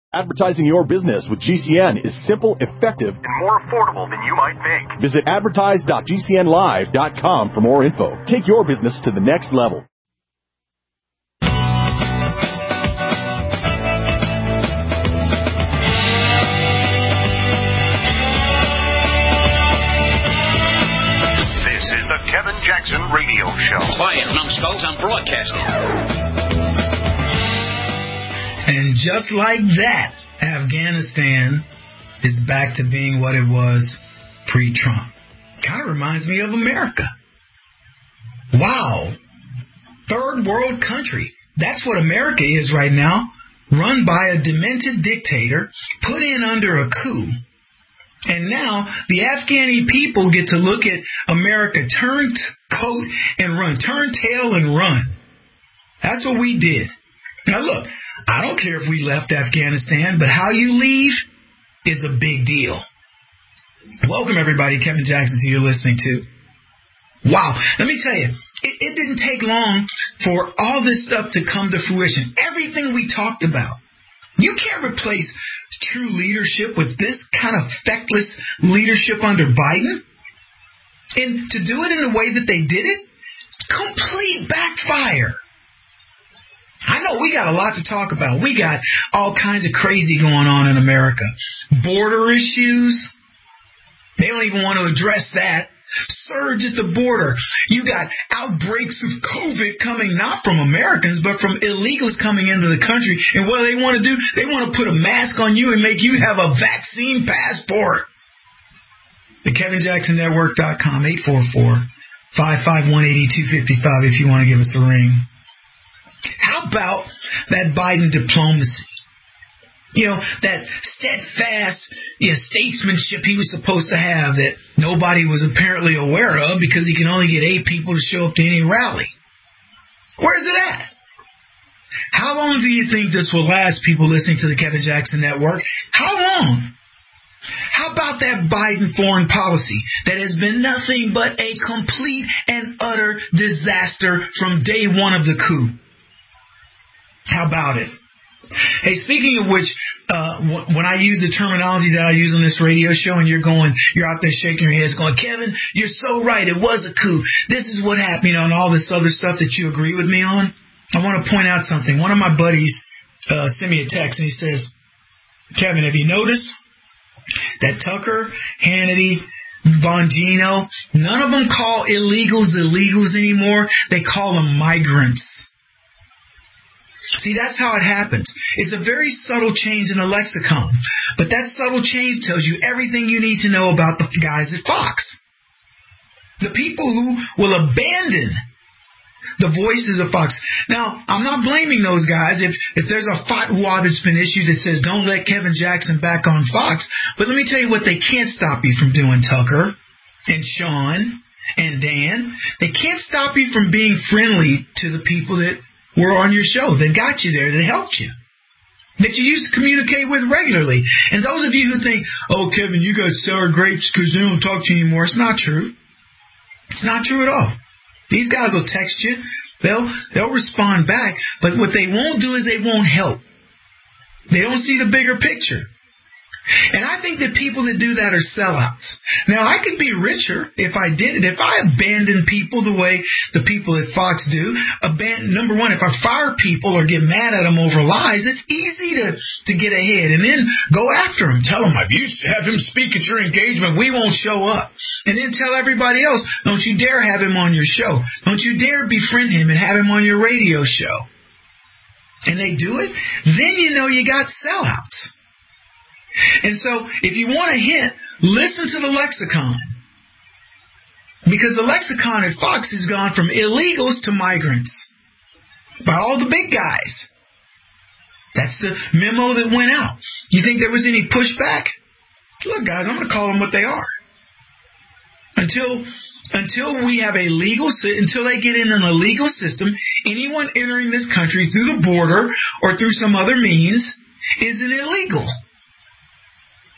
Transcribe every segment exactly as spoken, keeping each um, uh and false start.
Advertising your business with G C N is simple, effective, and more affordable than you might think. Visit advertise dot g c n live dot com for more info. Take your business to the next level. This is the Kevin Jackson Radio Show. Quiet, numbskulls, I'm broadcasting. And just like that, Afghanistan is back to being what it was pre-Trump. Kind of reminds me of America. Wow. Third world country. That's what America is right now. Run by a demented dictator, put in under a coup. And now the Afghani people get to look at America turn coat and run, turn tail and run. That's what we did. Now look, I don't care if we left Afghanistan, but how you leave is a big deal. Welcome, everybody. Kevin Jackson, who you're listening to. Wow. Let me tell you, it, it didn't take long for all this stuff to come to fruition. Everything we talked about. You can't replace true leadership with this kind of feckless leadership under Biden. And to do it in the way that they did it, complete backfire. I know we got a lot to talk about. We got all kinds of crazy going on in America. Border issues. They don't even want to address that. Surge at the border. You got outbreaks of COVID coming not from Americans, but from illegals coming into the country. And what do they want to do? They want to put a mask on you and make you have a vaccine passport. The Kevin Jackson Network dot com, eight four four, five five one, eight two five five if you want to give us a ring. How about that Biden diplomacy? You know, that steadfast you know, statesmanship he was supposed to have that nobody was apparently aware of because he can only get eight people to show up to any rally. Where's it at? How long do you think this will last, people listening to the Kevin Jackson Network? How long? How about that Biden foreign policy that has been nothing but a complete and utter disaster from day one of the coup? How about it? Hey, speaking of which, uh, w- when I use the terminology that I use on this radio show and you're going, you're out there shaking your heads going, Kevin, you're so right. It was a coup. This is what happened on all this other stuff that you agree with me on. I want to point out something. One of my buddies uh, sent me a text and he says, Kevin, have you noticed that Tucker, Hannity, Bongino, none of them call illegals illegals anymore. They call them migrants. See, that's how it happens. It's a very subtle change in the lexicon. But that subtle change tells you everything you need to know about the guys at Fox. The people who will abandon the voices of Fox. Now, I'm not blaming those guys if, if there's a fatwa that's been issued that says don't let Kevin Jackson back on Fox. But let me tell you what they can't stop you from doing, Tucker and Sean and Dan. They can't stop you from being friendly to the people that were on your show, that got you there, that helped you, that you used to communicate with regularly. And those of you who think, oh, Kevin, you got sour grapes because they don't talk to you anymore, it's not true. It's not true at all. These guys will text you. They'll, they'll respond back. But what they won't do is they won't help. They don't see the bigger picture. And I think that people that do that are sellouts. Now, I could be richer if I did it. If I abandon people the way the people at Fox do, abandon, number one, if I fire people or get mad at them over lies, it's easy to, to get ahead. And then go after them. Tell them, if you have him speak at your engagement, we won't show up. And then tell everybody else, don't you dare have him on your show. Don't you dare befriend him and have him on your radio show. And they do it, then you know you got sellouts. And so, if you want a hint, listen to the lexicon. Because the lexicon at Fox has gone from illegals to migrants. By all the big guys. That's the memo that went out. You think there was any pushback? Look, guys, I'm going to call them what they are. Until until we have a legal, until they get in an illegal system, anyone entering this country through the border or through some other means is an illegal.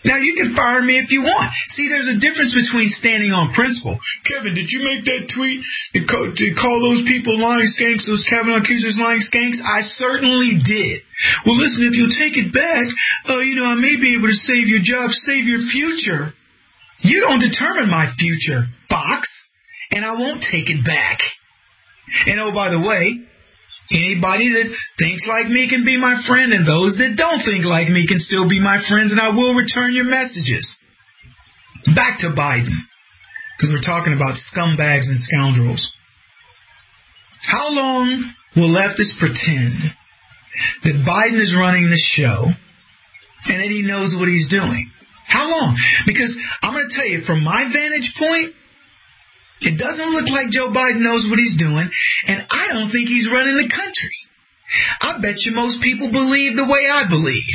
Now, you can fire me if you want. See, there's a difference between standing on principle. Kevin, did you make that tweet to call, to call those people lying skanks, those Kavanaugh accusers lying skanks? I certainly did. Well, listen, if you'll take it back, uh, you know, I may be able to save your job, save your future. You don't determine my future, Fox, and I won't take it back. And oh, by the way, anybody that thinks like me can be my friend, and those that don't think like me can still be my friends, and I will return your messages. Back to Biden, because we're talking about scumbags and scoundrels. How long will leftists pretend that Biden is running the show and that he knows what he's doing? How long? Because I'm going to tell you, from my vantage point, it doesn't look like Joe Biden knows what he's doing, and I don't think he's running the country. I bet you most people believe the way I believe.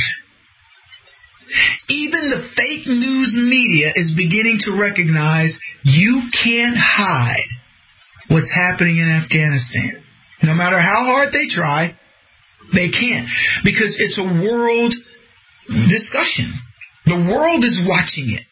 Even the fake news media is beginning to recognize you can't hide what's happening in Afghanistan. No matter how hard they try, they can't, because it's a world discussion. The world is watching it.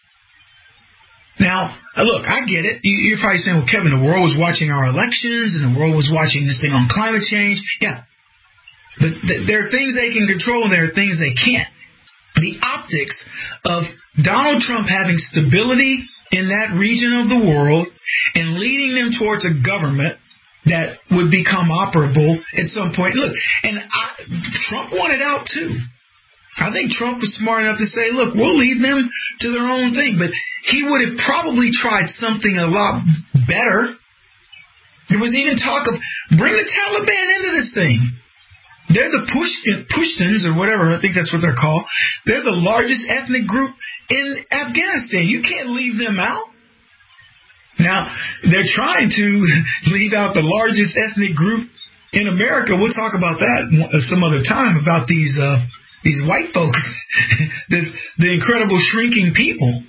Now, look, I get it. You're probably saying, well, Kevin, the world was watching our elections and the world was watching this thing on climate change. Yeah. But th- there are things they can control and there are things they can't. The optics of Donald Trump having stability in that region of the world and leading them towards a government that would become operable at some point. Look, and I, Trump wanted out too. I think Trump was smart enough to say, look, we'll leave them to their own thing. But he would have probably tried something a lot better. There was even talk of bring the Taliban into this thing. They're the Push- Pashtuns or whatever. I think that's what they're called. They're the largest ethnic group in Afghanistan. You can't leave them out. Now, they're trying to leave out the largest ethnic group in America. We'll talk about that some other time, about these uh, these white folks, the, the incredible shrinking people.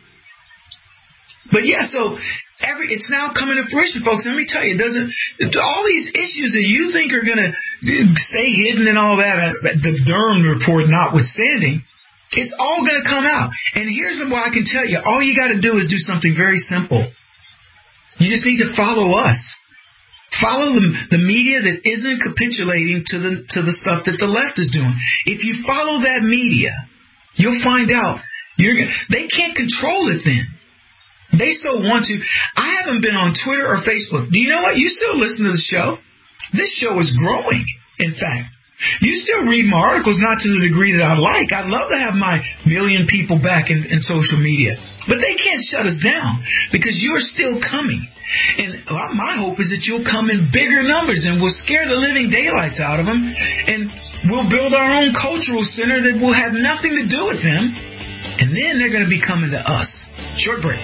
But yeah, so every it's now coming to fruition, folks. Let me tell you, it doesn't all these issues that you think are going to stay hidden and all that, the Durham report notwithstanding, it's all going to come out. And here's what I can tell you: all you got to do is do something very simple. You just need to follow us. Follow the, the media that isn't capitulating to the to the stuff that the left is doing. If you follow that media, you'll find out you're they can't control it then. They so want to. I haven't been on Twitter or Facebook. Do you know what? You still listen to the show. This show is growing, in fact. You still read my articles, not to the degree that I like. I'd love to have my million people back in, in social media. But they can't shut us down because you're still coming. And my hope is that you'll come in bigger numbers and we'll scare the living daylights out of them. And we'll build our own cultural center that will have nothing to do with them. And then they're going to be coming to us. Short break.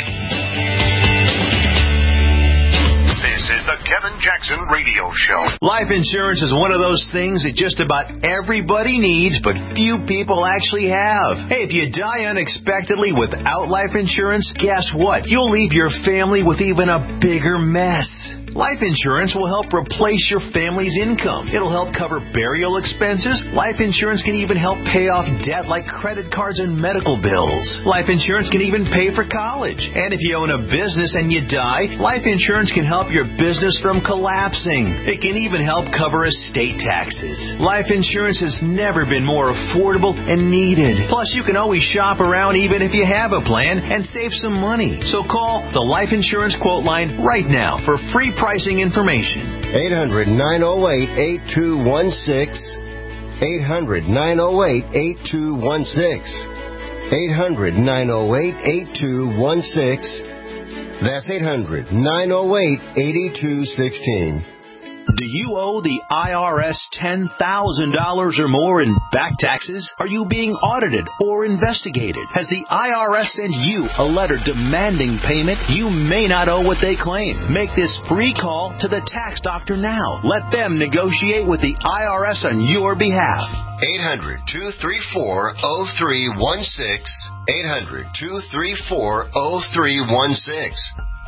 This is the Kevin Jackson Radio Show. Life insurance is one of those things that just about everybody needs, but few people actually have. Hey, if you die unexpectedly without life insurance, guess what? You'll leave your family with even a bigger mess. Life insurance will help replace your family's income. It'll help cover burial expenses. Life insurance can even help pay off debt like credit cards and medical bills. Life insurance can even pay for college. And if you own a business and you die, life insurance can help your business from collapsing. It can even help cover estate taxes. Life insurance has never been more affordable and needed. Plus, you can always shop around even if you have a plan and save some money. So call the Life Insurance Quote Line right now for free pricing information. eight hundred, nine oh eight, eight two one six. eight hundred, nine oh eight, eight two one six. eight hundred, nine oh eight, eight two one six. That's eight hundred, nine oh eight, eight two one six. Do you owe the I R S ten thousand dollars or more in back taxes? Are you being audited or investigated? Has the I R S sent you a letter demanding payment? You may not owe what they claim. Make this free call to the tax doctor now. Let them negotiate with the I R S on your behalf. eight hundred, two three four, oh three one six. eight hundred, two three four, oh three one six.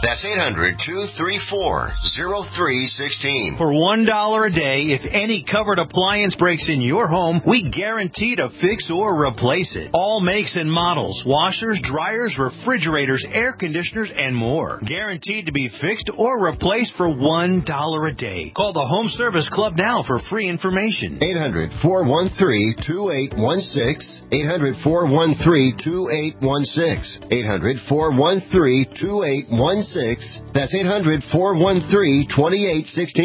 That's eight hundred, two three four, zero three one six. For one dollar a day, if any covered appliance breaks in your home, we guarantee to fix or replace it. All makes and models, washers, dryers, refrigerators, air conditioners, and more. Guaranteed to be fixed or replaced for one dollar a day. Call the Home Service Club now for free information. eight hundred, four one three, two eight one six. eight hundred, four one three, two eight one six. eight hundred, four one three, two eight one six. That's eight hundred, four one three, two eight one six.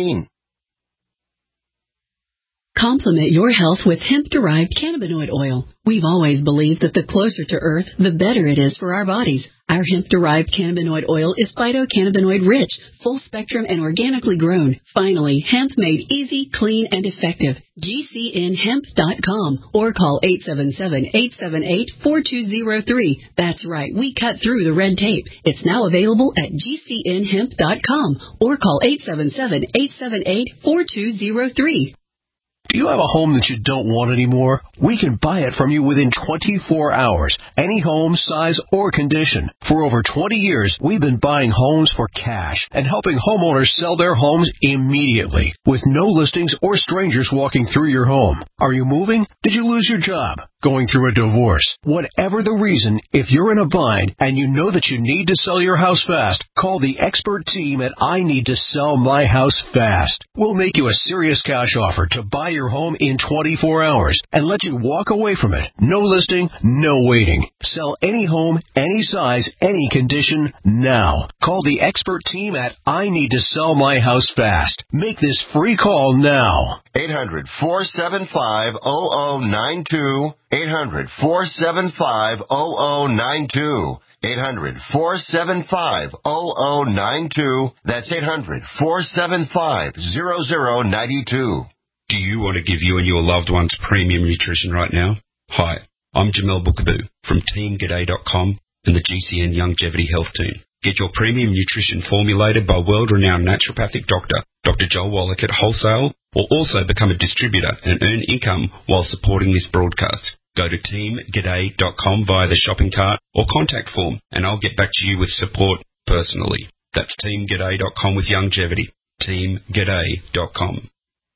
Complement your health with hemp-derived cannabinoid oil. We've always believed that the closer to Earth, the better it is for our bodies. Our hemp-derived cannabinoid oil is phytocannabinoid-rich, full-spectrum, and organically grown. Finally, hemp made easy, clean, and effective. G C N hemp dot com or call eight seven seven, eight seven eight, four two zero three. That's right, we cut through the red tape. It's now available at G C N hemp dot com or call eight seven seven, eight seven eight, four two zero three. Do you have a home that you don't want anymore? We can buy it from you within twenty-four hours. Any home, size, or condition. For over twenty years, we've been buying homes for cash and helping homeowners sell their homes immediately with no listings or strangers walking through your home. Are you moving? Did you lose your job? Going through a divorce? Whatever the reason, if you're in a bind and you know that you need to sell your house fast, call the expert team at I Need to Sell My House Fast. We'll make you a serious cash offer to buy your home in twenty-four hours and let you walk away from it. No listing, no waiting. Sell any home, any size, any condition now. Call the expert team at I Need to Sell My House Fast. Make this free call now. eight hundred, four seven five, zero zero nine two. eight hundred, four seven five, zero zero nine two. eight hundred, four seven five, zero zero nine two. That's eight hundred, four seven five, zero zero nine two. Do you want to give you and your loved ones premium nutrition right now? Hi, I'm Jamel Bookaboo from Team G'day dot com and the G C N Longevity Health Team. Get your premium nutrition formulated by world-renowned naturopathic doctor, Doctor Joel Wallach at Wholesale, or also become a distributor and earn income while supporting this broadcast. Go to Team G'day dot com via the shopping cart or contact form, and I'll get back to you with support personally. That's Team G'day dot com with longevity. Team G'day dot com.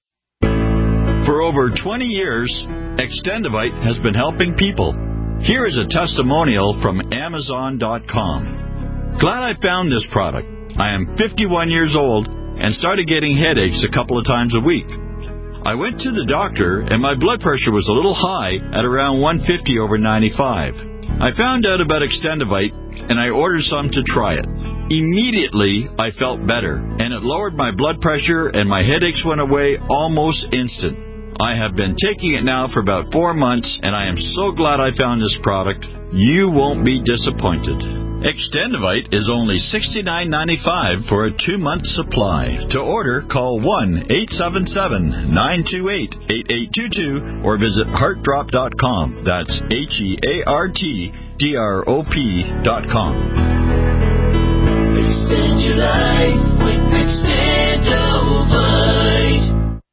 For over twenty years, Extendivite has been helping people. Here is a testimonial from Amazon dot com. Glad I found this product. I am fifty-one years old and started getting headaches a couple of times a week. I went to the doctor and my blood pressure was a little high at around one fifty over ninety-five. I found out about Extendivite and I ordered some to try it. Immediately, I felt better and it lowered my blood pressure and my headaches went away almost instant. I have been taking it now for about four months and I am so glad I found this product. You won't be disappointed. Extendivite is only sixty-nine ninety-five for a two-month supply. To order, call one eight seven seven, nine two eight, eight eight two two or visit heart drop dot com. That's H E A R T D R O P dot com. Extend your life with Extendivite.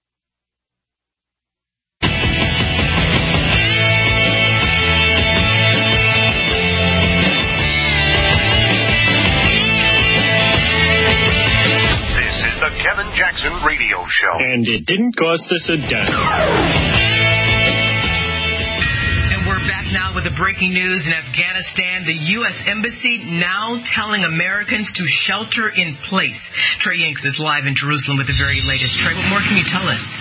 Kevin Jackson Radio Show. And it didn't cost us a dime. And we're back now with the breaking news in Afghanistan. The U S Embassy now telling Americans to shelter in place. Trey Yanks is live in Jerusalem with the very latest. Trey, what more can you tell us?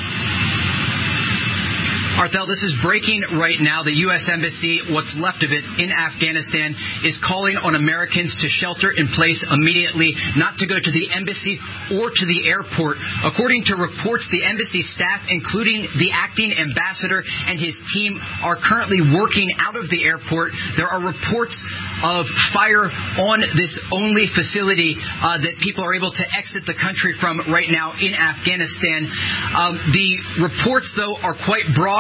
Arthel, this is breaking right now. The U S Embassy, what's left of it in Afghanistan, is calling on Americans to shelter in place immediately, not to go to the embassy or to the airport. According to reports, the embassy staff, including the acting ambassador and his team, are currently working out of the airport. There are reports of fire on this only facility uh, that people are able to exit the country from right now in Afghanistan. Um, the reports, though, are quite broad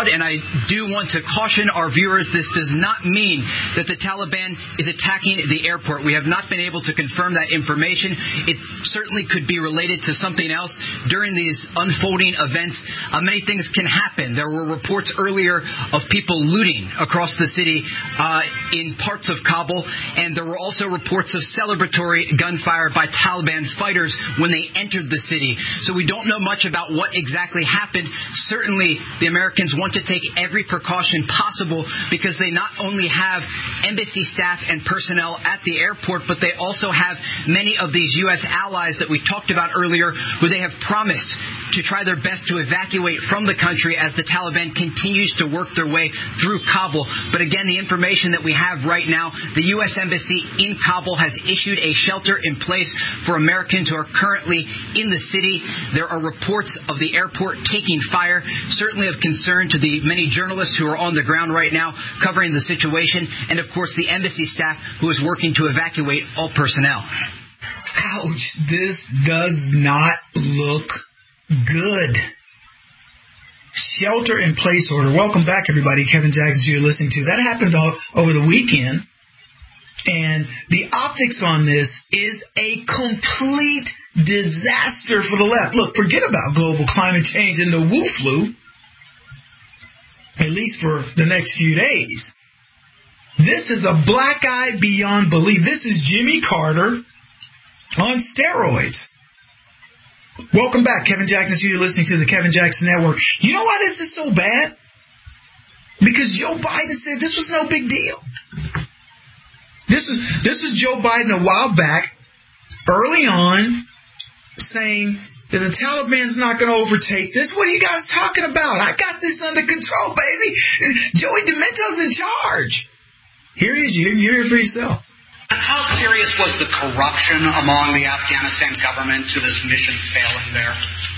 broad, and I do want to caution our viewers, this does not mean that the Taliban is attacking the airport. We have not been able to confirm that information. It certainly could be related to something else. During these unfolding events, uh, many things can happen. There were reports earlier of people looting across the city uh, in parts of Kabul, and there were also reports of celebratory gunfire by Taliban fighters when they entered the city. So we don't know much about what exactly happened. Certainly, the Americans want to take every precaution possible because they not only have embassy staff and personnel at the airport, but they also have many of these U S allies that we talked about earlier who they have promised to try their best to evacuate from the country as the Taliban continues to work their way through Kabul. But again, the information that we have right now, the U S Embassy in Kabul has issued a shelter in place for Americans who are currently in the city. There are reports of the airport taking fire, certainly of concern to the many journalists who are on the ground right now covering the situation, and of course the embassy staff who is working to evacuate all personnel. Ouch, this does not look good. Shelter in place order. Welcome back, everybody. Kevin Jackson, you're listening to. That happened all, over the weekend. And the optics on this is a complete disaster for the left. Look, forget about global climate change and the Wu flu, at least for the next few days. This is a black eye beyond belief. This is Jimmy Carter on steroids. Welcome back, Kevin Jackson. So you're listening to the Kevin Jackson Network. You know why this is so bad? Because Joe Biden said this was no big deal. This is this was Joe Biden a while back, early on, saying that the Taliban's not going to overtake this. What are you guys talking about? I got this under control, baby. Joey Demento's in charge. Here he is. You hear it for yourself. How serious was the corruption among the Afghanistan government to this mission failing there?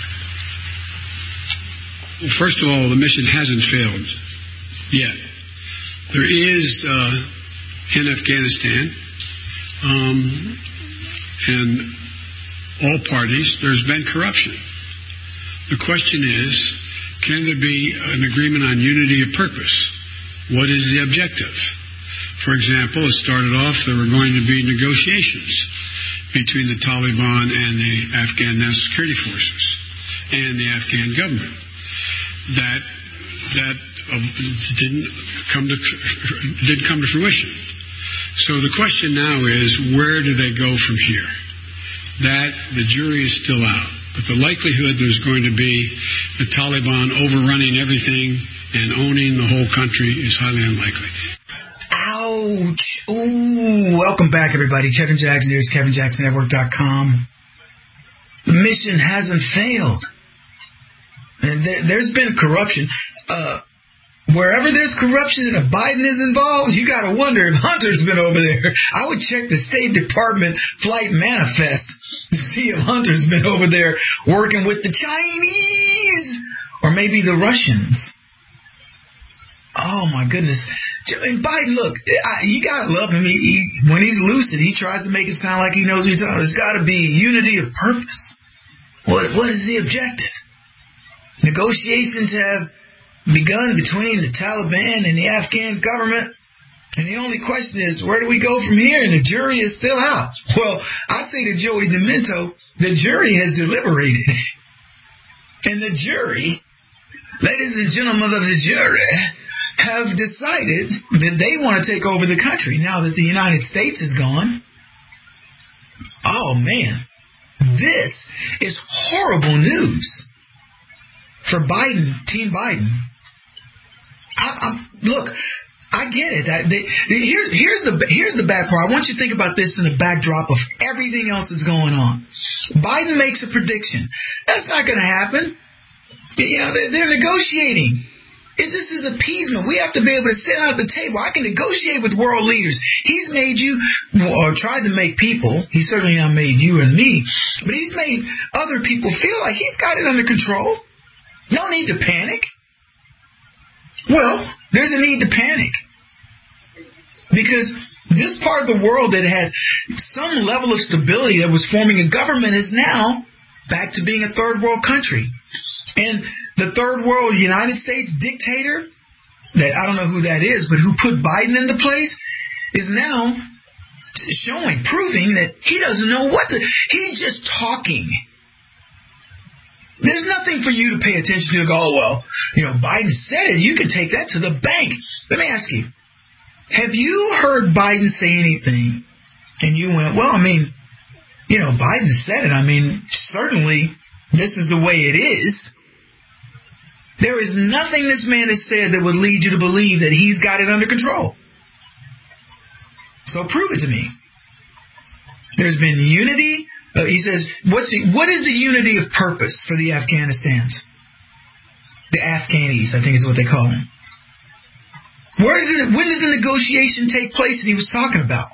Well, first of all, the mission hasn't failed yet. There is, uh, in Afghanistan, um, and all parties, there's been corruption. The question is, can there be an agreement on unity of purpose? What is the objective? For example, it started off there were going to be negotiations between the Taliban and the Afghan National Security Forces and the Afghan government. That that uh, didn't come to didn't come to fruition. So the question now is, where do they go from here? That the jury is still out, but the likelihood there's going to be the Taliban overrunning everything and owning the whole country is highly unlikely. Ouch. Ooh. Welcome back, everybody. Kevin Jackson. Here's Kevin Jackson Network dot com. The mission hasn't failed. And there, there's been corruption. Uh, wherever there's corruption and if Biden is involved, you got to wonder if Hunter's been over there. I would check the State Department flight manifest to see if Hunter's been over there working with the Chinese or maybe the Russians. Oh, my goodness. And Biden, look, I, you got to love him. He, he, when he's lucid, he tries to make it sound like he knows what he's talking about. There's got to be unity of purpose. What What is the objective? Negotiations have begun between the Taliban and the Afghan government. And the only question is, where do we go from here? And the jury is still out. Well, I say to Joey Demento, the jury has deliberated. And the jury, ladies and gentlemen of the jury, have decided that they want to take over the country now that the United States is gone. Oh, man. This is horrible news for Biden, Team Biden. I, I, look, I get it. I, they, here, here's the here's the bad part. I want you to think about this in the backdrop of everything else that's going on. Biden makes a prediction. That's not going to happen. You know, they're, they're negotiating. This is appeasement. We have to be able to sit down at the table. I can negotiate with world leaders. He's made you, or tried to make people, he's certainly not made you and me, but he's made other people feel like he's got it under control. No need to panic. Well, there's a need to panic. Because this part of the world that had some level of stability that was forming a government is now back to being a third world country. And the third world United States dictator, that I don't know who that is, but who put Biden into place, is now showing, proving that he doesn't know what to, he's just talking. There's nothing for you to pay attention to. Go, oh, well, you know, Biden said it. You can take that to the bank. Let me ask you, have you heard Biden say anything and you went, well, I mean, you know, Biden said it. I mean, certainly this is the way it is. There is nothing this man has said that would lead you to believe that he's got it under control. So prove it to me. There's been unity. Uh, he says, what's the, what is the unity of purpose for the Afghanistans? The Afghanis, I think is what they call them. Where did it, when did the negotiation take place that he was talking about?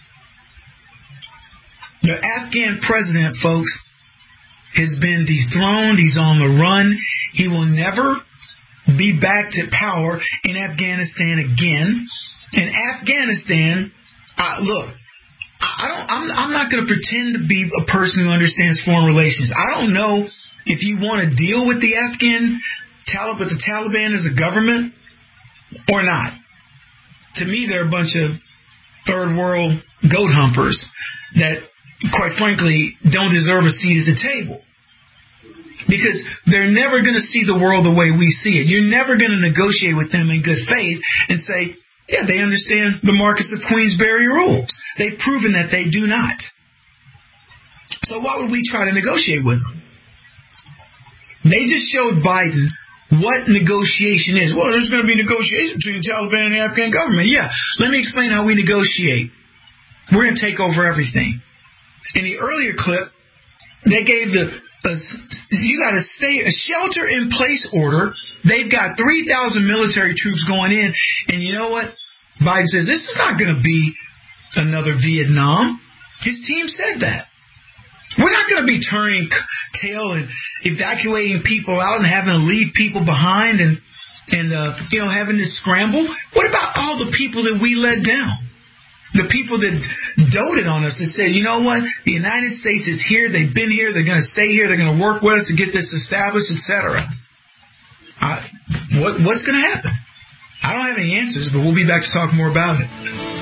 The Afghan president, folks, has been dethroned. He's on the run. He will never be back to power in Afghanistan again. And Afghanistan, uh, look, I don't. I'm, I'm not going to pretend to be a person who understands foreign relations. I don't know if you want to deal with the Afghan Talib, with the Taliban as a government or not. To me, they're a bunch of third world goat humpers that, quite frankly, don't deserve a seat at the table. Because they're never going to see the world the way we see it. You're never going to negotiate with them in good faith and say, yeah, they understand the Marcus of Queensberry rules. They've proven that they do not. So why would we try to negotiate with them? They just showed Biden what negotiation is. Well, there's going to be negotiation between the Taliban and the Afghan government. Yeah, let me explain how we negotiate. We're going to take over everything. In the earlier clip, they gave the a, you got to stay a shelter-in-place order. They've got three thousand military troops going in, and you know what? Biden says this is not going to be another Vietnam. His team said that. We're not going to be turning tail and evacuating people out and having to leave people behind and and uh, you know having to scramble. What about all the people that we let down? The people that doted on us, that said, you know what, the United States is here, they've been here, they're going to stay here, they're going to work with us to get this established, et cetera. Uh, what, what's going to happen? I don't have any answers, but we'll be back to talk more about it.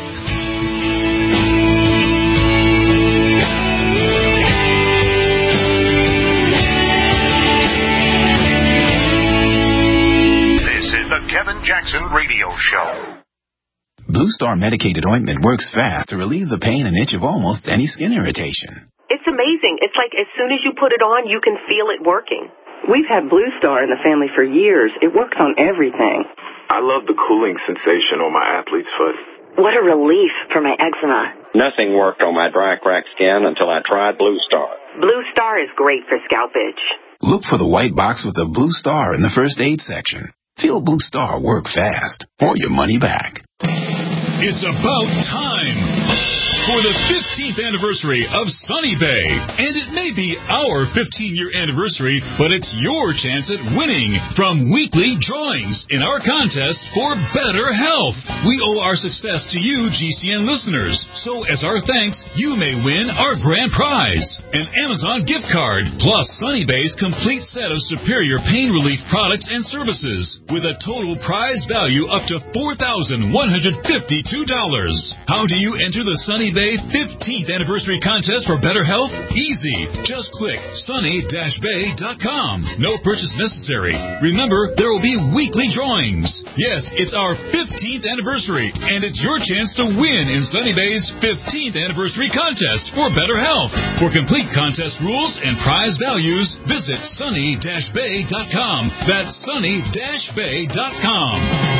This is the Kevin Jackson Radio Show. Blue Star medicated ointment works fast to relieve the pain and itch of almost any skin irritation. It's amazing. It's like as soon as you put it on, you can feel it working. We've had Blue Star in the family for years. It works on everything. I love the cooling sensation on my athlete's foot. What a relief for my eczema. Nothing worked on my dry, cracked skin until I tried Blue Star. Blue Star is great for scalp itch. Look for the white box with the Blue Star in the first aid section. Feel Blue Star work fast or your money back. It's about time for the fifteenth anniversary of Sunny Bay. And it may be our fifteen-year anniversary, but it's your chance at winning from weekly drawings in our contest for better health. We owe our success to you, G C N listeners. So as our thanks, you may win our grand prize, an Amazon gift card, plus Sunny Bay's complete set of superior pain relief products and services, with a total prize value up to four thousand one hundred fifty-two dollars. How do you enter the Sunny Bay fifteenth anniversary contest for better health? Easy. Just click sunny dash bay dot com. No purchase necessary. Remember, there will be weekly drawings. Yes, it's our fifteenth anniversary, and it's your chance to win in Sunny Bay's fifteenth anniversary contest for better health. For complete contest rules and prize values, visit sunny dash bay dot com. That's sunny dash bay dot com.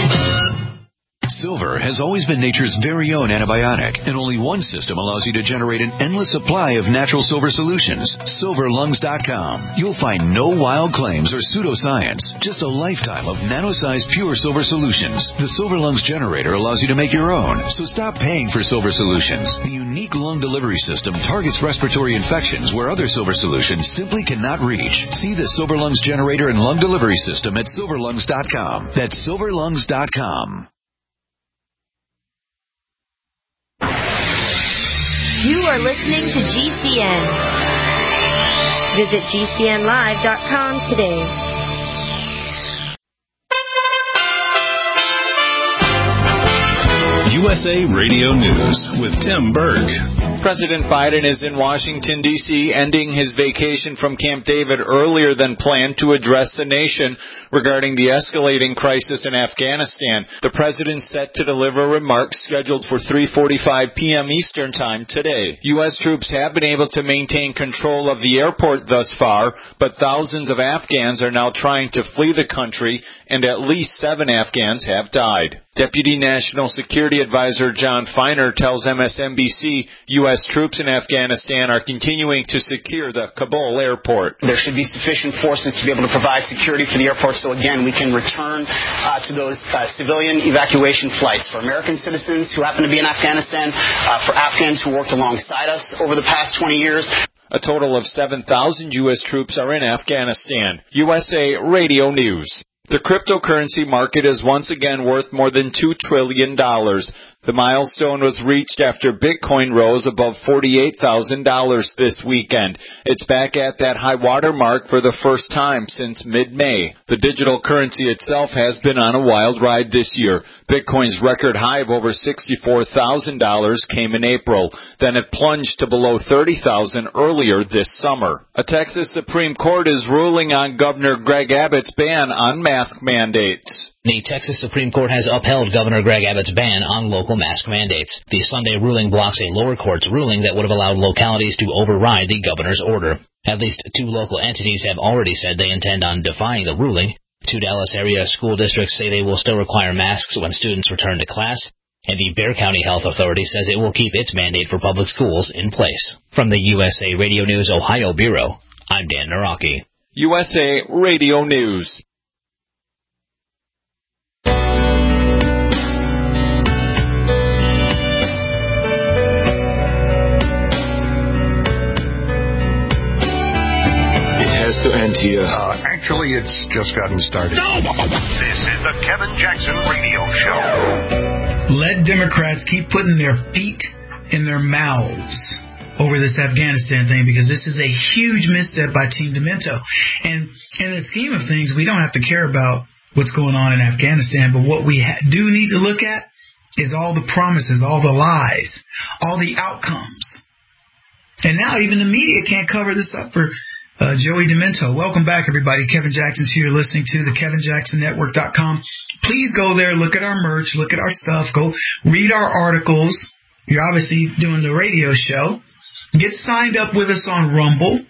Silver has always been nature's very own antibiotic, and only one system allows you to generate an endless supply of natural silver solutions. silver lungs dot com. You'll find no wild claims or pseudoscience, just a lifetime of nano-sized pure silver solutions. The Silver Lungs generator allows you to make your own, so stop paying for silver solutions. The unique lung delivery system targets respiratory infections where other silver solutions simply cannot reach. See the Silver Lungs generator and lung delivery system at silver lungs dot com. That's silver lungs dot com. You are listening to G C N. Visit G C N live dot com today. S A Radio News with Tim Berg. President Biden is in Washington, D C, ending his vacation from Camp David earlier than planned to address the nation regarding the escalating crisis in Afghanistan. The president set to deliver remarks scheduled for three forty-five p.m. Eastern Time today. U S troops have been able to maintain control of the airport thus far, but thousands of Afghans are now trying to flee the country, and at least seven Afghans have died. Deputy National Security Advisor John Feiner tells M S N B C U S troops in Afghanistan are continuing to secure the Kabul airport. There should be sufficient forces to be able to provide security for the airport so, again, we can return uh, to those uh, civilian evacuation flights for American citizens who happen to be in Afghanistan, uh, for Afghans who worked alongside us over the past twenty years. A total of seven thousand U S troops are in Afghanistan. U S A Radio News. The cryptocurrency market is once again worth more than two trillion dollars. The milestone was reached after Bitcoin rose above forty-eight thousand dollars this weekend. It's back at that high water mark for the first time since mid-May. The digital currency itself has been on a wild ride this year. Bitcoin's record high of over sixty-four thousand dollars came in April. Then it plunged to below thirty thousand dollars earlier this summer. A Texas Supreme Court is ruling on Governor Greg Abbott's ban on mask mandates. The Texas Supreme Court has upheld Governor Greg Abbott's ban on local mask mandates. The Sunday ruling blocks a lower court's ruling that would have allowed localities to override the governor's order. At least two local entities have already said they intend on defying the ruling. Two Dallas area school districts say they will still require masks when students return to class, and the Bexar County Health Authority says it will keep its mandate for public schools in place. From the U S A Radio News Ohio Bureau, I'm Dan Naraki. U S A Radio News. To end here. Uh, actually, it's just gotten started. No! This is the Kevin Jackson Radio Show. Let Democrats keep putting their feet in their mouths over this Afghanistan thing, because this is a huge misstep by Team Demento. And in the scheme of things, we don't have to care about what's going on in Afghanistan, but what we ha- do need to look at is all the promises, all the lies, all the outcomes. And now even the media can't cover this up for Uh, Joey Demento. Welcome back, everybody. Kevin Jackson's here, listening to the Kevin Jackson Network dot com. Please go there, look at our merch, look at our stuff, go read our articles. You're obviously doing the radio show. Get signed up with us on Rumble.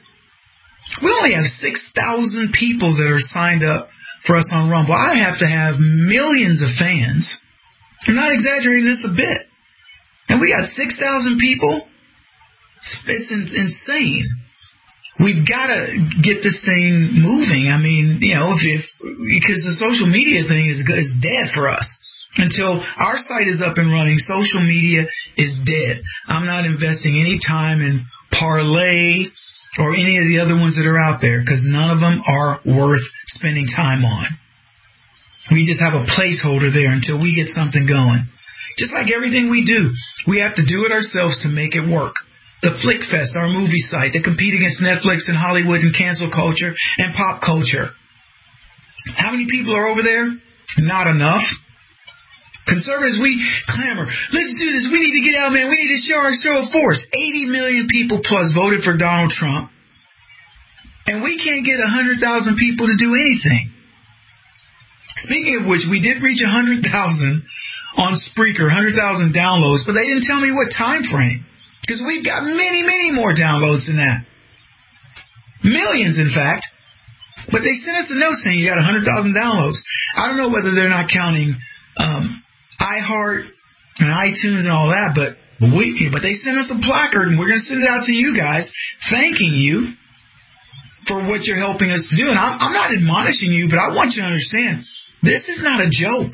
We only have six thousand people that are signed up for us on Rumble. I have to have millions of fans. I'm not exaggerating this a bit. And we got six thousand people. It's in- insane. We've got to get this thing moving. I mean, you know, if, if because the social media thing is is dead for us. Until our site is up and running, social media is dead. I'm not investing any time in Parlay or any of the other ones that are out there, because none of them are worth spending time on. We just have a placeholder there until we get something going. Just like everything we do, we have to do it ourselves to make it work. The FlickFest, our movie site, to compete against Netflix and Hollywood and cancel culture and pop culture. How many people are over there? Not enough. Conservatives, we clamor, let's do this, we need to get out, man, we need to show our show of force. eighty million people plus voted for Donald Trump. And we can't get one hundred thousand people to do anything. Speaking of which, we did reach one hundred thousand on Spreaker, one hundred thousand downloads, but they didn't tell me what time frame. Because we've got many, many more downloads than that. Millions, in fact. But they sent us a note saying you got one hundred thousand downloads. I don't know whether they're not counting um, iHeart and iTunes and all that, but we, but they sent us a placard, and we're going to send it out to you guys, thanking you for what you're helping us to do. And I'm, I'm not admonishing you, but I want you to understand, this is not a joke.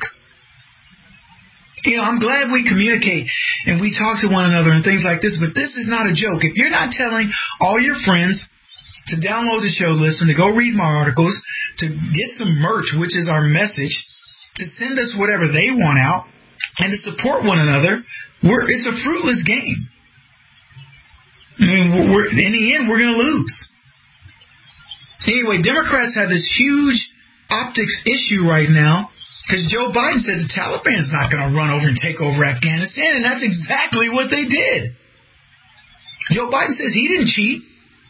You know, I'm glad we communicate and we talk to one another and things like this, but this is not a joke. If you're not telling all your friends to download the show, listen, to go read my articles, to get some merch, which is our message, to send us whatever they want out, and to support one another, we're, it's a fruitless game. I mean, we're, in the end, we're going to lose. Anyway, Democrats have this huge optics issue right now Because Joe Biden said the Taliban's not going to run over and take over Afghanistan, and that's exactly what they did. Joe Biden says he didn't cheat.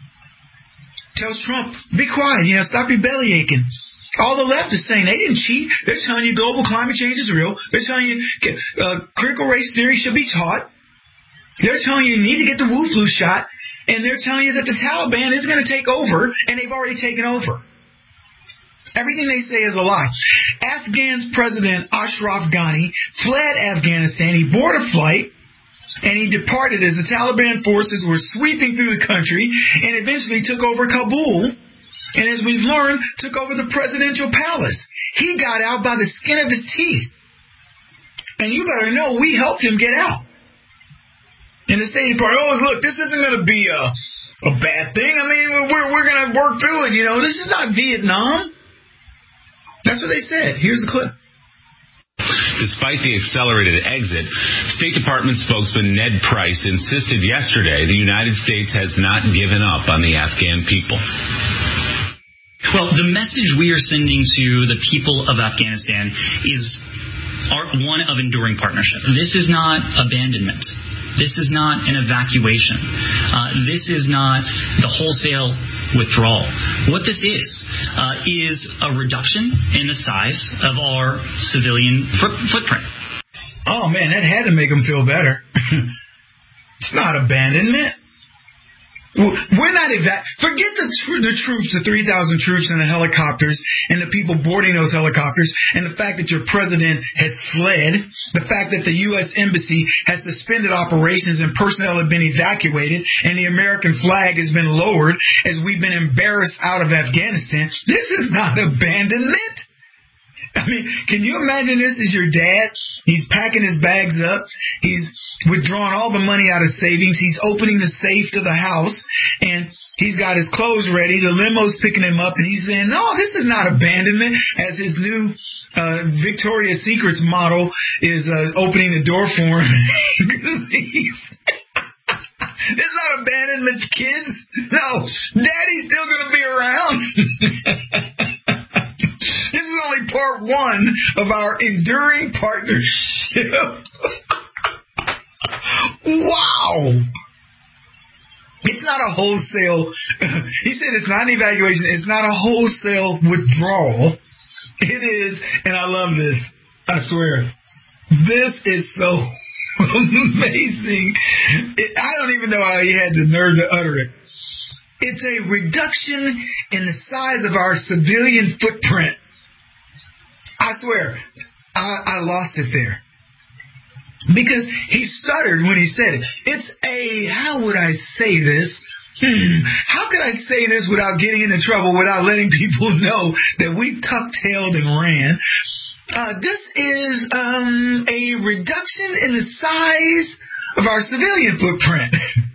Tells Trump, be quiet, you know, stop your belly aching. All the left is saying they didn't cheat. They're telling you global climate change is real. They're telling you uh, critical race theory should be taught. They're telling you you need to get the Wu flu shot. And they're telling you that the Taliban is going to take over, and they've already taken over. Everything they say is a lie. Afghan's President Ashraf Ghani fled Afghanistan. He boarded a flight, and he departed as the Taliban forces were sweeping through the country and eventually took over Kabul. And as we've learned, took over the presidential palace. He got out by the skin of his teeth. And you better know we helped him get out. And the State Department, oh, look, this isn't going to be a, a bad thing. I mean, we're, we're going to work through it. You know, this is not Vietnam. That's what they said. Here's the clip. Despite the accelerated exit, State Department spokesman Ned Price insisted yesterday the United States has not given up on the Afghan people. Well, the message we are sending to the people of Afghanistan is our, one of enduring partnership. This is not abandonment. This is not an evacuation. Uh, this is not the wholesale withdrawal. What this is, uh, is a reduction in the size of our civilian foot- footprint. Oh, man, that had to make them feel better. It's not abandonment. We're not eva- Forget the, tr- the troops, the three thousand troops and the helicopters and the people boarding those helicopters and the fact that your president has fled, the fact that the U S Embassy has suspended operations and personnel have been evacuated and the American flag has been lowered as we've been embarrassed out of Afghanistan. This is not abandonment. I mean, can you imagine this is your dad? He's packing his bags up. He's withdrawing all the money out of savings. He's opening the safe to the house, and he's got his clothes ready. The limo's picking him up, and he's saying, no, this is not abandonment, as his new uh, Victoria's Secrets model is uh, opening the door for him. It's not abandonment, kids. No, Daddy's still going to be around. This is only part one of our enduring partnership. Wow. It's not a wholesale, he said it's not an evaluation, it's not a wholesale withdrawal. It is, and I love this, I swear, this is so amazing. It, I don't even know how he had the nerve to utter it. It's a reduction in the size of our civilian footprint. I swear, I, I lost it there. Because he stuttered when he said it. It's a, how would I say this? Hmm, how could I say this without getting into trouble, without letting people know that we tuck-tailed and ran? Uh, this is um, a reduction in the size of our civilian footprint.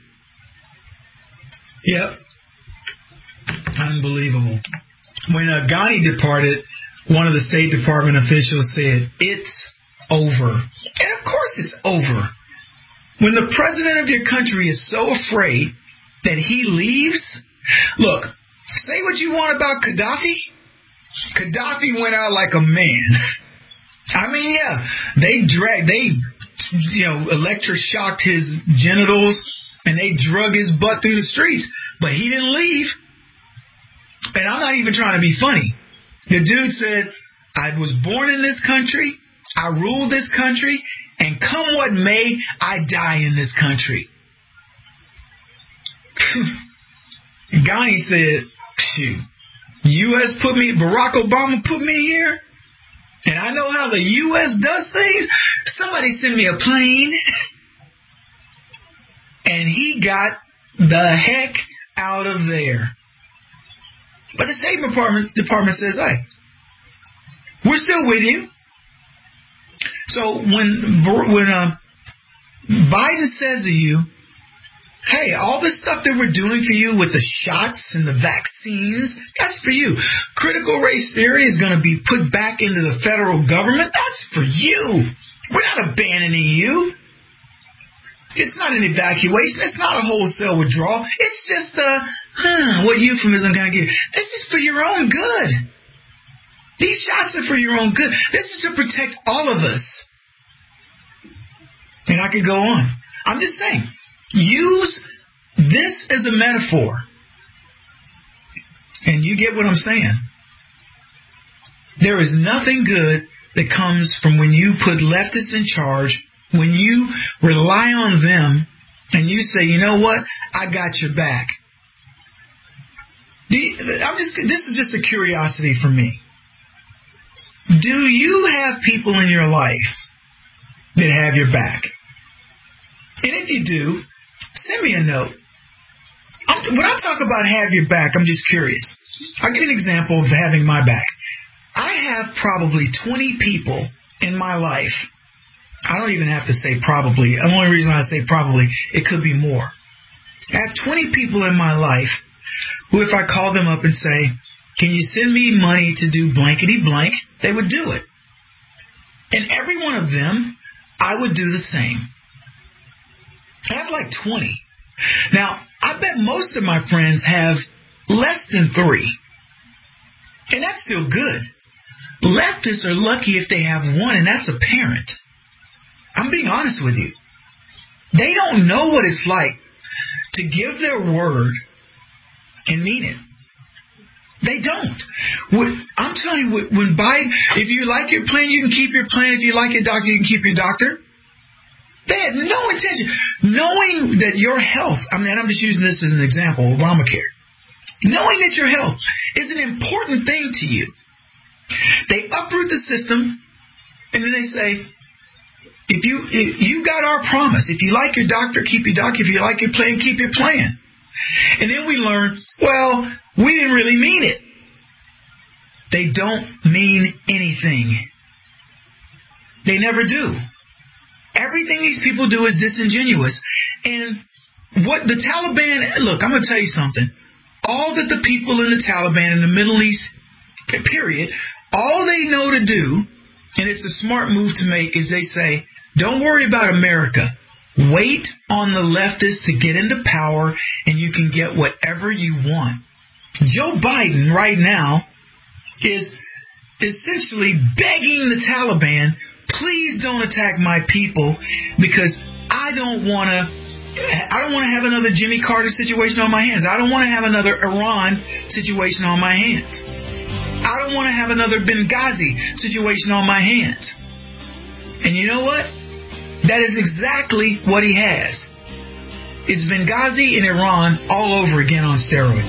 Yep. Unbelievable. When uh, Ghani departed, one of the State Department officials said, it's over. And of course it's over. When the president of your country is so afraid that he leaves, look, say what you want about Gaddafi. Gaddafi went out like a man. I mean, yeah, they dragged, they, you know, electroshocked his genitals and they drug his butt through the streets, but he didn't leave. And I'm not even trying to be funny. The dude said, I was born in this country, I rule this country, and come what may, I die in this country. Ghani said, shoot, U S put me, Barack Obama put me here, and I know how the U S does things. Somebody send me a plane. And he got the heck out of there. But the State Department, Department says, hey, we're still with you. So when when uh, Biden says to you, hey, all this stuff that we're doing for you with the shots and the vaccines, that's for you. Critical race theory is going to be put back into the federal government. That's for you. We're not abandoning you. It's not an evacuation. It's not a wholesale withdrawal. It's just a, huh, what euphemism can I give? This is for your own good. These shots are for your own good. This is to protect all of us. And I could go on. I'm just saying, use this as a metaphor. And you get what I'm saying. There is nothing good that comes from when you put leftists in charge, when you rely on them, and you say, you know what, I got your back. Do you, I'm just. This is just a curiosity for me. Do you have people in your life that have your back? And if you do, send me a note. I'm, when I talk about have your back, I'm just curious. I'll give you an example of having my back. I have probably twenty people in my life. I don't even have to say probably. The only reason I say probably, it could be more. I have twenty people in my life who, if I call them up and say, can you send me money to do blankety blank, they would do it. And every one of them, I would do the same. I have like twenty. Now, I bet most of my friends have less than three. And that's still good. Leftists are lucky if they have one, and that's a parent. I'm being honest with you. They don't know what it's like to give their word and mean it. They don't. I'm telling you, when Biden, if you like your plan, you can keep your plan. If you like your doctor, you can keep your doctor. They had no intention. Knowing that your health, I mean, I'm just using this as an example, Obamacare. Knowing that your health is an important thing to you. They uproot the system, and then they say, if you if you got our promise. If you like your doctor, keep your doctor. If you like your plan, keep your plan. And then we learn, well, we didn't really mean it. They don't mean anything. They never do. Everything these people do is disingenuous. And what the Taliban, look, I'm going to tell you something. All that the people in the Taliban in the Middle East, period, all they know to do, and it's a smart move to make, is they say, don't worry about America. Wait on the leftists to get into power, and you can get whatever you want. Joe Biden right now is essentially begging the Taliban, please don't attack my people, because I don't want to I don't want to have another Jimmy Carter situation on my hands. I don't want to have another Iran situation on my hands. I don't want to have another Benghazi situation on my hands. And you know what? That is exactly what he has. It's Benghazi and Iran all over again on steroids.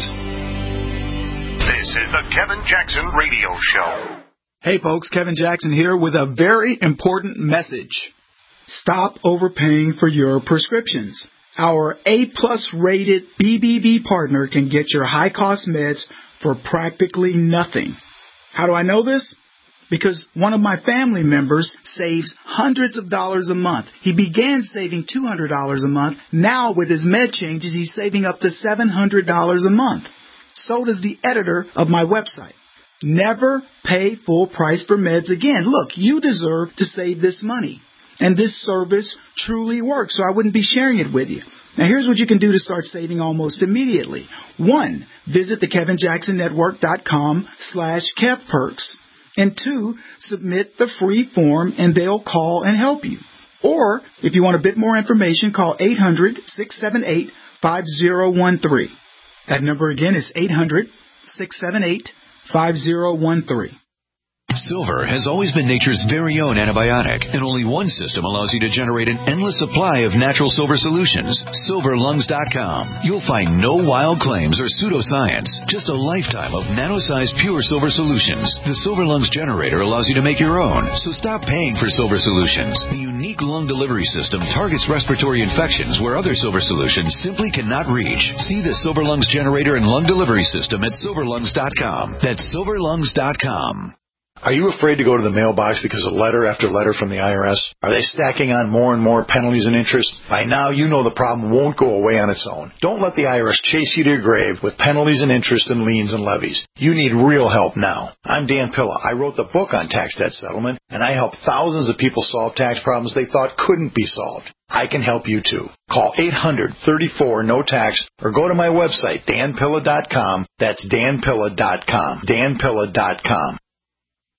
This is the Kevin Jackson Radio Show. Hey folks, Kevin Jackson here with a very important message. Stop overpaying for your prescriptions. Our A-plus rated B B B partner can get your high-cost meds for practically nothing. How do I know this? Because one of my family members saves hundreds of dollars a month. He began saving two hundred dollars a month. Now with his med changes, he's saving up to seven hundred dollars a month. So does the editor of my website. Never pay full price for meds again. Look, you deserve to save this money. And this service truly works, so I wouldn't be sharing it with you. Now, here's what you can do to start saving almost immediately. One, visit the Kevin Jackson Network dot com slash Kev Perks. And two, submit the free form and they'll call and help you. Or, if you want a bit more information, call eight hundred, six seven eight, five zero one three. That number again is eight hundred, six seven eight, five zero one three. Silver has always been nature's very own antibiotic, and only one system allows you to generate an endless supply of natural silver solutions. Silver Lungs dot com. You'll find no wild claims or pseudoscience, just a lifetime of nano-sized pure silver solutions. The Silver Lungs generator allows you to make your own, so stop paying for silver solutions. The unique lung delivery system targets respiratory infections where other silver solutions simply cannot reach. See the Silver Lungs generator and lung delivery system at Silver Lungs dot com. That's Silver Lungs dot com. Are you afraid to go to the mailbox because of letter after letter from the I R S? Are they stacking on more and more penalties and interest? By now, you know the problem won't go away on its own. Don't let the I R S chase you to your grave with penalties and interest and liens and levies. You need real help now. I'm Dan Pilla. I wrote the book on tax debt settlement, and I help thousands of people solve tax problems they thought couldn't be solved. I can help you too. Call eight hundred, thirty-four, no tax or go to my website, Dan Pilla dot com. That's Dan Pilla dot com. Dan Pilla dot com.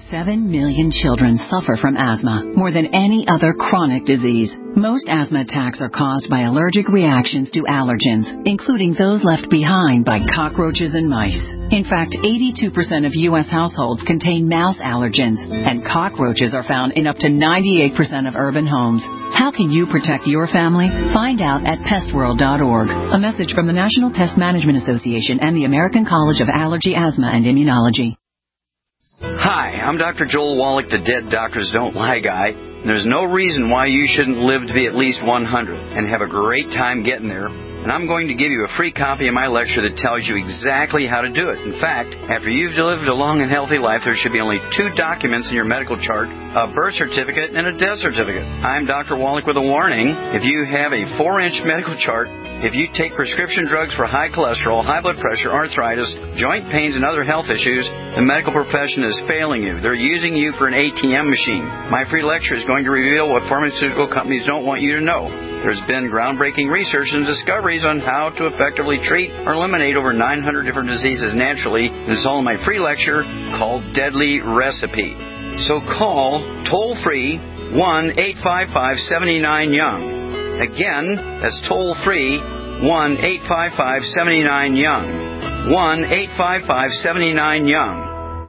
Seven million children suffer from asthma, more than any other chronic disease. Most asthma attacks are caused by allergic reactions to allergens, including those left behind by cockroaches and mice. In fact, eighty-two percent of U S households contain mouse allergens, and cockroaches are found in up to ninety-eight percent of urban homes. How can you protect your family? Find out at pest world dot org. A message from the National Pest Management Association and the American College of Allergy, Asthma, and Immunology. Hi, I'm Doctor Joel Wallach, the Dead Doctors Don't Lie guy. And there's no reason why you shouldn't live to be at least one hundred and have a great time getting there. And I'm going to give you a free copy of my lecture that tells you exactly how to do it. In fact, after you've lived a long and healthy life, there should be only two documents in your medical chart, a birth certificate and a death certificate. I'm Doctor Wallach with a warning. If you have a four-inch medical chart, if you take prescription drugs for high cholesterol, high blood pressure, arthritis, joint pains, and other health issues, the medical profession is failing you. They're using you for an A T M machine. My free lecture is going to reveal what pharmaceutical companies don't want you to know. There's been groundbreaking research and discoveries on how to effectively treat or eliminate over nine hundred different diseases naturally. This is all in my free lecture called Deadly Recipe. So call toll-free one eight five five, seven nine, young. Again, that's toll-free one eight five five, seven nine, young. one eight five five, seven nine, young.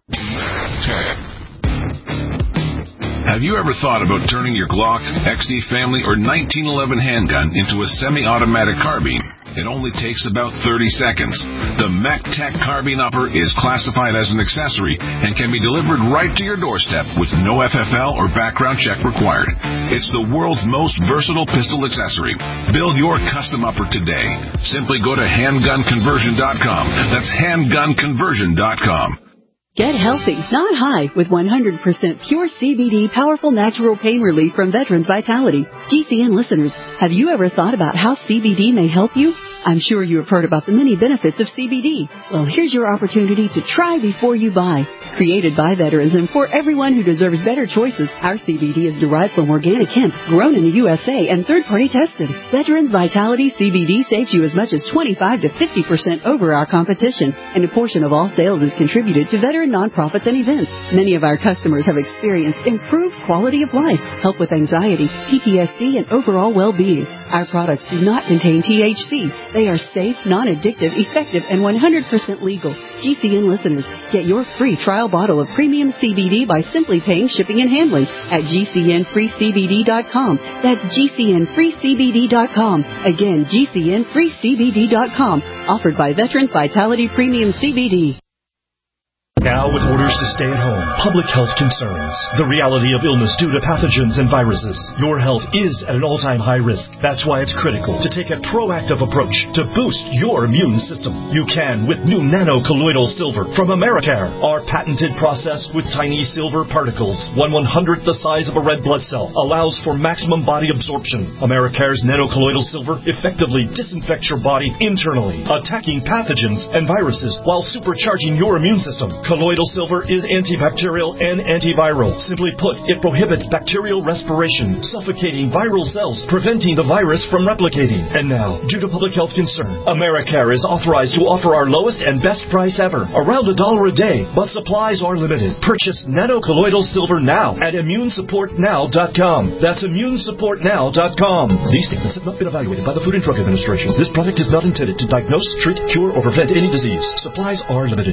Have you ever thought about turning your Glock, X D Family, or nineteen eleven handgun into a semi-automatic carbine? It only takes about thirty seconds. The MacTac Carbine Upper is classified as an accessory and can be delivered right to your doorstep with no F F L or background check required. It's the world's most versatile pistol accessory. Build your custom upper today. Simply go to handgun conversion dot com. That's handgun conversion dot com. Get healthy, not high, with one hundred percent pure C B D powerful natural pain relief from Veterans Vitality. G C N listeners, have you ever thought about how C B D may help you? I'm sure you have heard about the many benefits of C B D. Well, here's your opportunity to try before you buy. Created by veterans and for everyone who deserves better choices, our C B D is derived from organic hemp, grown in the U S A, and third-party tested. Veterans Vitality C B D saves you as much as twenty-five to fifty percent over our competition, and a portion of all sales is contributed to veteran nonprofits and events. Many of our customers have experienced improved quality of life, help with anxiety, P T S D, and overall well-being. Our products do not contain T H C. They are safe, non-addictive, effective, and one hundred percent legal. G C N listeners, get your free trial bottle of premium C B D by simply paying shipping and handling at G C N free C B D dot com. That's G C N free C B D dot com. Again, G C N free C B D dot com. Offered by Veterans Vitality Premium C B D. Now with orders to stay at home, public health concerns, the reality of illness due to pathogens and viruses. Your health is at an all-time high risk. That's why it's critical to take a proactive approach to boost your immune system. You can with new nano-colloidal silver from Americare. Our patented process with tiny silver particles, one one-hundredth the size of a red blood cell, allows for maximum body absorption. Americare's nano-colloidal silver effectively disinfects your body internally, attacking pathogens and viruses while supercharging your immune system. Colloidal silver is antibacterial and antiviral. Simply put, it prohibits bacterial respiration, suffocating viral cells, preventing the virus from replicating. And now, due to public health concern, Americare is authorized to offer our lowest and best price ever, around a dollar a day, but supplies are limited. Purchase nano-colloidal silver now at immune support now dot com. That's immune support now dot com. These statements have not been evaluated by the Food and Drug Administration. This product is not intended to diagnose, treat, cure, or prevent any disease. Supplies are limited.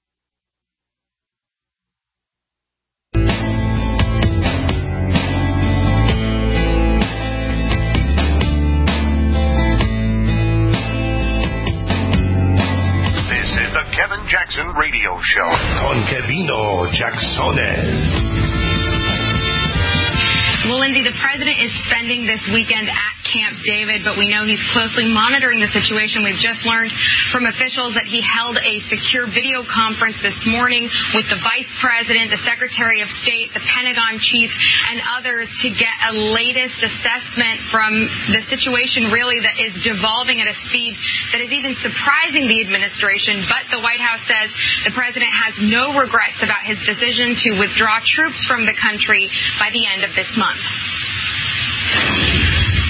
Jackson Radio Show. Con Kevino Jacksones. Well, Lindsay, the president is spending this weekend at Camp David, but we know he's closely monitoring the situation. We've just learned from officials that he held a secure video conference this morning with the vice president, the secretary of state, the Pentagon chief, and others to get a latest assessment from the situation really that is devolving at a speed that is even surprising the administration. But the White House says the president has no regrets about his decision to withdraw troops from the country by the end of this month.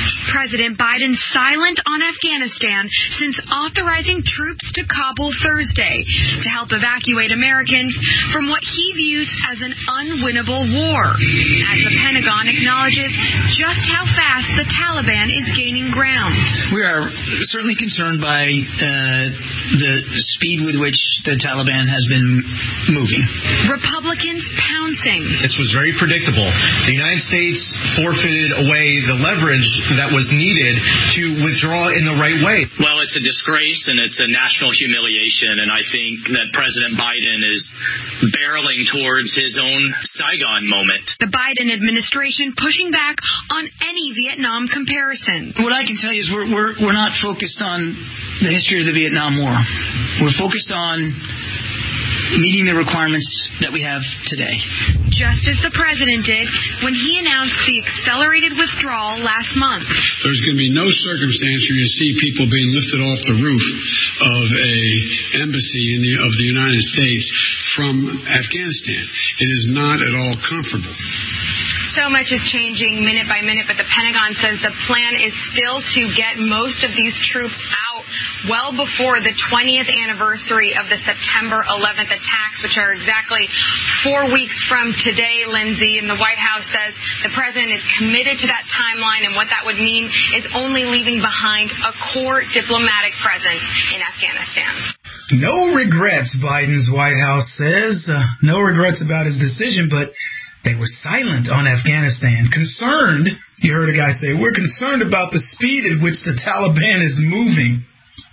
President Biden silent on Afghanistan since authorizing troops to Kabul Thursday to help evacuate Americans from what he views as an unwinnable war, as the Pentagon acknowledges just how fast the Taliban is gaining ground. We are certainly concerned by uh, the speed with which the Taliban has been moving. Republicans pouncing. This was very predictable. The United States forfeited away the leverage that was needed to withdraw in the right way. Well, it's a disgrace and it's a national humiliation, and I think that President Biden is barreling towards his own Saigon moment. The Biden administration pushing back on any Vietnam comparison. What I can tell you is we're we're we're not focused on the history of the Vietnam War. We're focused on meeting the requirements that we have today. Just as the president did when he announced the accelerated withdrawal last month. There's going to be no circumstance where you see people being lifted off the roof of a embassy in the, of the United States from Afghanistan. It is not at all comfortable. So much is changing minute by minute, but the Pentagon says the plan is still to get most of these troops out well before the twentieth anniversary of the September eleventh attacks, which are exactly four weeks from today, Lindsay. And the White House says the president is committed to that timeline, and what that would mean is only leaving behind a core diplomatic presence in Afghanistan. No regrets, Biden's White House says. Uh, no regrets about his decision, but they were silent on Afghanistan. Concerned, you heard a guy say, we're concerned about the speed at which the Taliban is moving.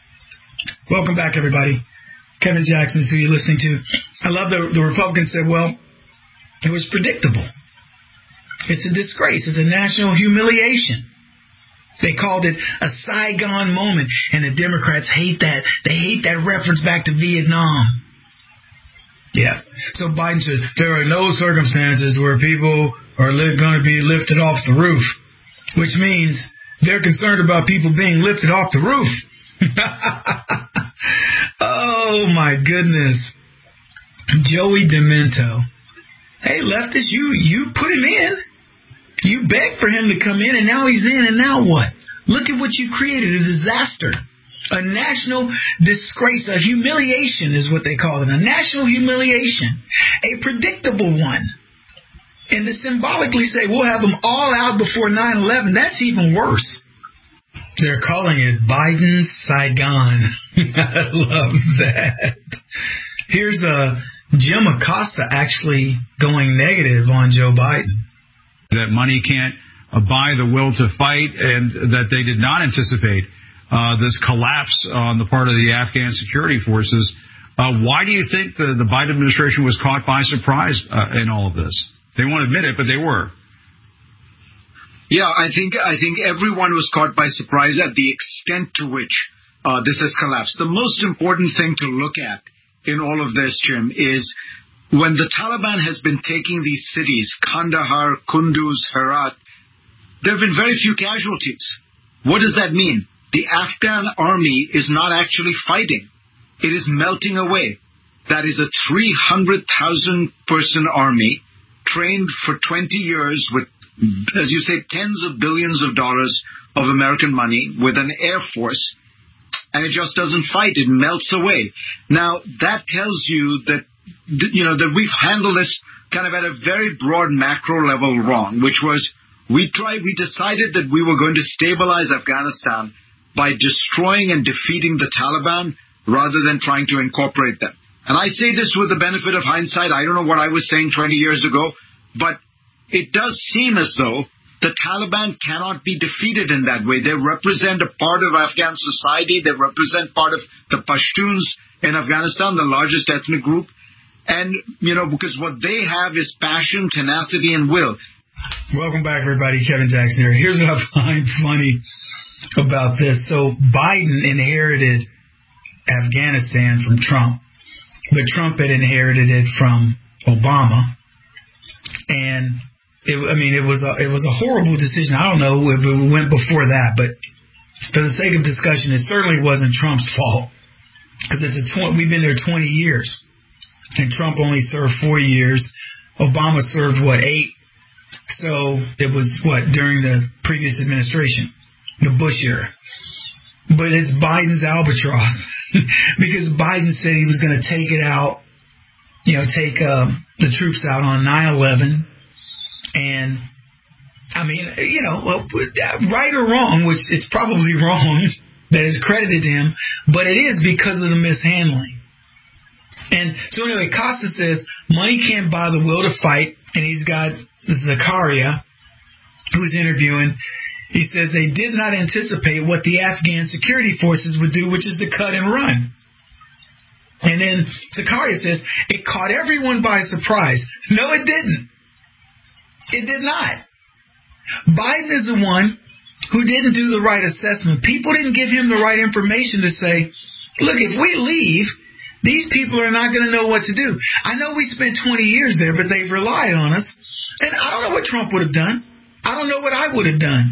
Welcome back, everybody. Kevin Jackson is who you're listening to. I love the, the Republicans said, well, it was predictable. It's a disgrace. It's a national humiliation. They called it a Saigon moment, and the Democrats hate that. They hate that reference back to Vietnam. Yeah. So Biden said, there are no circumstances where people are li- going to be lifted off the roof, which means they're concerned about people being lifted off the roof. Oh, my goodness. Joey Demento. Hey, leftist, you, you put him in. You begged for him to come in, and now he's in, and now what? Look at what you created, a disaster. A national disgrace, a humiliation is what they call it, a national humiliation, a predictable one. And to symbolically say we'll have them all out before nine eleven, that's even worse. They're calling it Biden's Saigon. I love that. Here's uh, Jim Acosta actually going negative on Joe Biden. That money can't buy the will to fight, and that they did not anticipate Uh, this collapse on the part of the Afghan security forces. Uh, why do you think the, the Biden administration was caught by surprise uh, in all of this? They won't admit it, but they were. Yeah, I think I think everyone was caught by surprise at the extent to which uh, this has collapsed. The most important thing to look at in all of this, Jim, is when the Taliban has been taking these cities, Kandahar, Kunduz, Herat, there have been very few casualties. What does that mean? The Afghan army is not actually fighting. It is melting away. That is a three hundred thousand person army trained for twenty years with, as you say, tens of billions of dollars of American money with an air force, and it just doesn't fight. It melts away. Now, that tells you that, you know, that we've handled this kind of at a very broad macro level wrong, which was we tried, we decided that we were going to stabilize Afghanistan by destroying and defeating the Taliban rather than trying to incorporate them. And I say this with the benefit of hindsight. I don't know what I was saying twenty years ago, but it does seem as though the Taliban cannot be defeated in that way. They represent a part of Afghan society. They represent part of the Pashtuns in Afghanistan, the largest ethnic group. And, you know, because what they have is passion, tenacity, and will. Welcome back, everybody. Kevin Jackson here. Here's what I find funny about this. So Biden inherited Afghanistan from Trump, but Trump had inherited it from Obama. And it, I mean, it was a, it was a horrible decision. I don't know if it went before that, but for the sake of discussion, it certainly wasn't Trump's fault, because it's a tw- we've been there twenty years, and Trump only served four years. Obama served what eight. So it was what during the previous administration. the Bush era. But it's Biden's albatross because Biden said he was going to take it out, you know, take uh, the troops out on nine eleven. And, I mean, you know, well, right or wrong, which it's probably wrong that is credited to him, but it is because of the mishandling. And so anyway, Costa says money can't buy the will to fight, and he's got Zakaria, who's interviewing. He says they did not anticipate what the Afghan security forces would do, which is to cut and run. And then Zakaria says it caught everyone by surprise. No, it didn't. It did not. Biden is the one who didn't do the right assessment. People didn't give him the right information to say, look, if we leave, these people are not going to know what to do. I know we spent twenty years there, but they've relied on us. And I don't know what Trump would have done. I don't know what I would have done.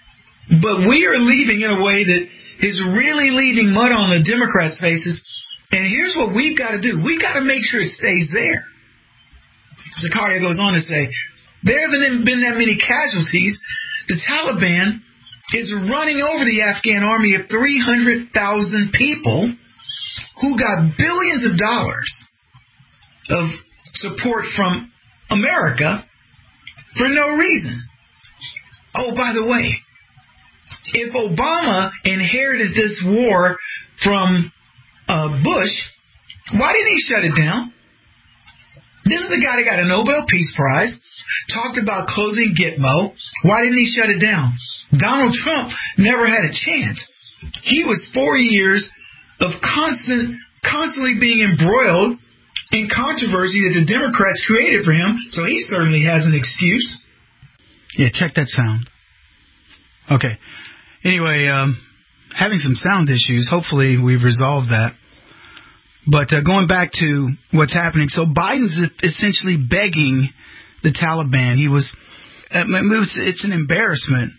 But we are leaving in a way that is really leaving mud on the Democrats' faces. And here's what we've got to do. We've got to make sure it stays there. Zakaria goes on to say, there haven't been that many casualties. The Taliban is running over the Afghan army of three hundred thousand people who got billions of dollars of support from America for no reason. Oh, by the way, if Obama inherited this war from uh, Bush, why didn't he shut it down? This is a guy that got a Nobel Peace Prize, talked about closing Gitmo. Why didn't he shut it down? Donald Trump never had a chance. He was four years of constant, constantly being embroiled in controversy that the Democrats created for him, so he certainly has an excuse. Yeah, check that sound. Okay. Anyway, um, having some sound issues. Hopefully we've resolved that. But uh, going back to what's happening, so Biden's essentially begging the Taliban. He was, it's an embarrassment.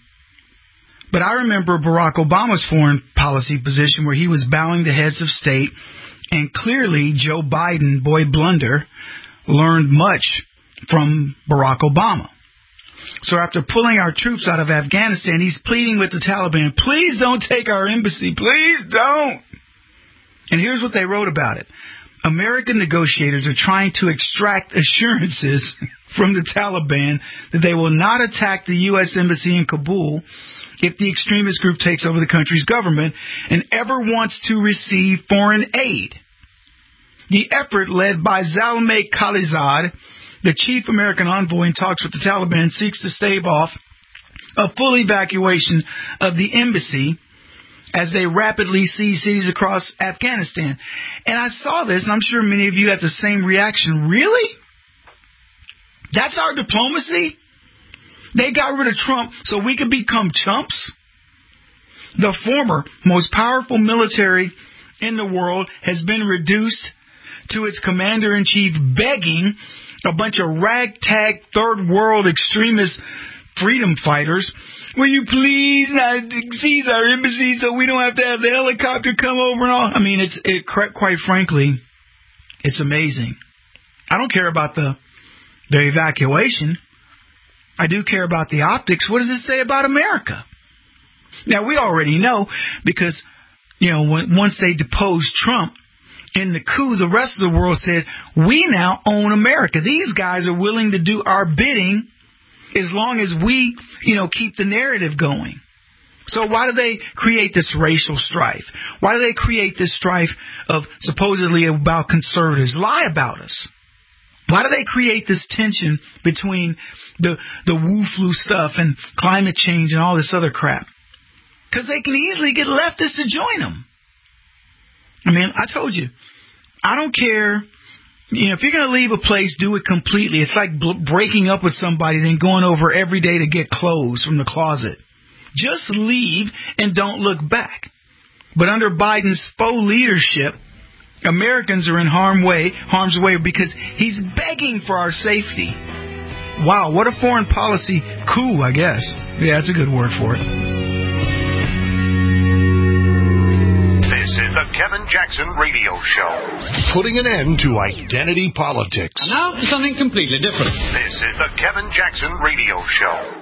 But I remember Barack Obama's foreign policy position where he was bowing to heads of state, and clearly Joe Biden, boy blunder, learned much from Barack Obama. So after pulling our troops out of Afghanistan, he's pleading with the Taliban, please don't take our embassy, please don't. And here's what they wrote about it. American negotiators are trying to extract assurances from the Taliban that they will not attack the U S embassy in Kabul if the extremist group takes over the country's government and ever wants to receive foreign aid. The effort, led by Zalmay Khalilzad, the chief American envoy in talks with the Taliban, seeks to stave off a full evacuation of the embassy as they rapidly seize cities across Afghanistan. And I saw this, and I'm sure many of you had the same reaction. Really? That's our diplomacy? They got rid of Trump so we could become chumps? The former most powerful military in the world has been reduced to its commander-in-chief begging a bunch of ragtag third world extremist freedom fighters, will you please not seize our embassy so we don't have to have the helicopter come over and all? I mean, it's it, quite frankly, it's amazing. I don't care about the the evacuation. I do care about the optics. What does it say about America? Now, we already know because, you know, when, once they deposed Trump in the coup, the rest of the world said, we now own America. These guys are willing to do our bidding as long as we, you know, keep the narrative going. So why do they create this racial strife? Why do they create this strife of supposedly about conservatives? Lie about us. Why do they create this tension between the, the Wu flu stuff and climate change and all this other crap? Because they can easily get leftists to join them. I mean, I told you, I don't care. You know, if you're going to leave a place, do it completely. It's like b- breaking up with somebody, then going over every day to get clothes from the closet. Just leave and don't look back. But under Biden's faux leadership, Americans are in harm way, harm's way because he's begging for our safety. Wow, what a foreign policy coup, I guess. Yeah, that's a good word for it. This is the Kevin Jackson Radio Show. Putting an end to identity politics. And now something completely different. This is the Kevin Jackson Radio Show.